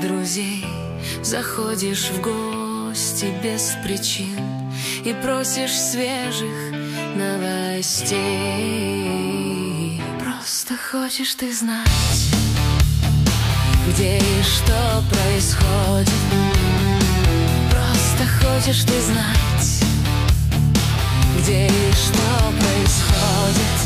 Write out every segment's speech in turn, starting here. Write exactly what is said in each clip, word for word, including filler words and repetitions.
друзей, заходишь в гости без причин и просишь свежих новостей. Просто хочешь ты знать, где и что происходит. Просто хочешь ты знать, где и что происходит.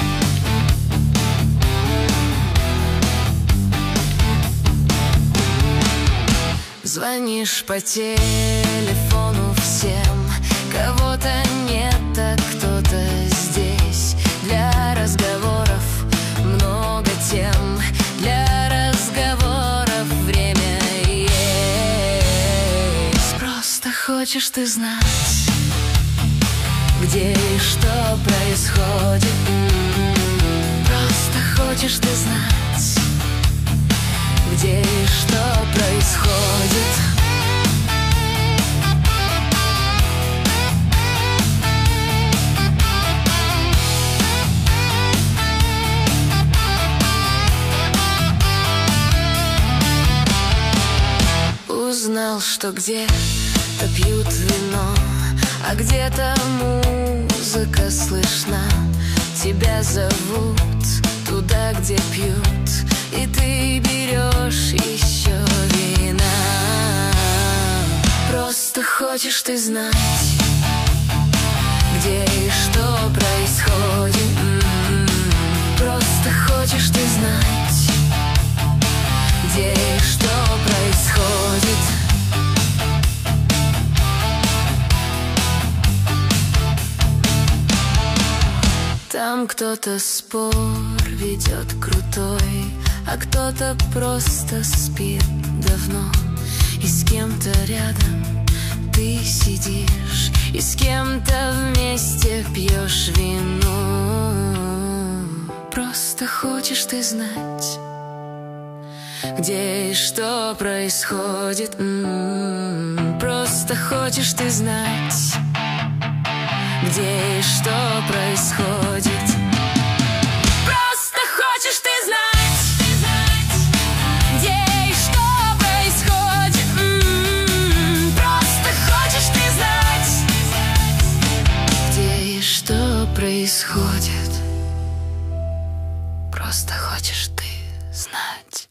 Звонишь по телефону всем, кого-то нет, а кто-то здесь. Для разговоров много тем, для разговоров время есть. Просто хочешь ты знать, где и что происходит. Просто хочешь ты знать, где и что происходит. Узнал, что где-то пьют вино, а где-то музыка слышна. Тебя зовут туда, где пьют, и ты берешь еще вина. Просто хочешь ты знать, где и что происходит. Просто хочешь ты знать, где и что происходит. Там кто-то спор ведет крутой, а кто-то просто спит давно. И с кем-то рядом ты сидишь, и с кем-то вместе пьешь вино. Просто хочешь ты знать, где и что происходит. М-м-м. Просто хочешь ты знать, где и что происходит. Просто хочешь ты знать, где и что происходит. М-м-м. Просто хочешь ты знать, где и что происходит. Просто хочешь ты знать.